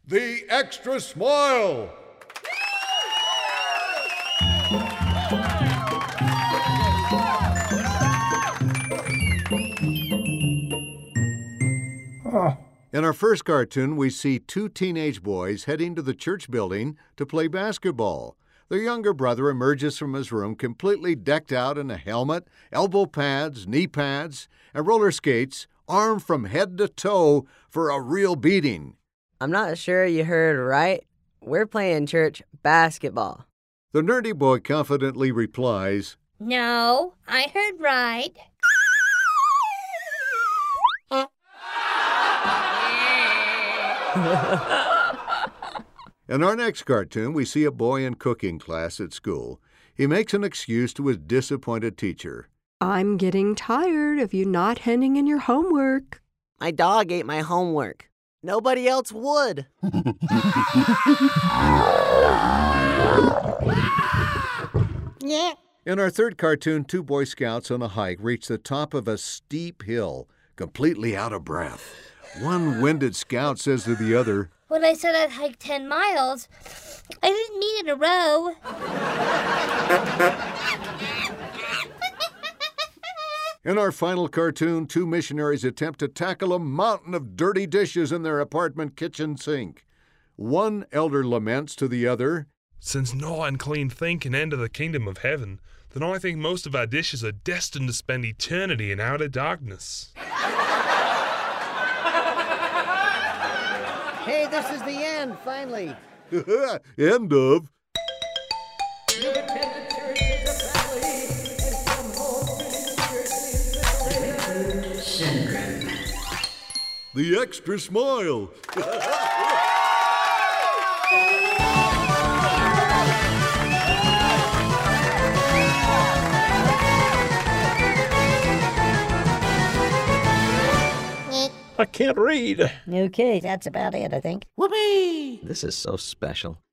The Extra Smile. In our first cartoon, we see two teenage boys heading to the church building to play basketball. Their younger brother emerges from his room completely decked out in a helmet, elbow pads, knee pads, and roller skates, armed from head to toe for a real beating. I'm not sure you heard right. We're playing church basketball. The nerdy boy confidently replies, No, I heard right. In our next cartoon, we see a boy in cooking class at school. He makes an excuse to his disappointed teacher. I'm getting tired of you not handing in your homework. My dog ate my homework. Nobody else would. Yeah. In our third cartoon, two Boy Scouts on a hike reach the top of a steep hill, completely out of breath. One winded scout says to the other, When I said I'd hike 10 miles, I didn't mean in a row. In our final cartoon, two missionaries attempt to tackle a mountain of dirty dishes in their apartment kitchen sink. One elder laments to the other, Since no unclean thing can enter the kingdom of heaven, then I think most of our dishes are destined to spend eternity in outer darkness. Hey, this is the end, finally. End of. You've attended church as a family and come home to church syndrome. The Extra Smile. I can't read. Okay, that's about it, I think. Whoopee! This is so special.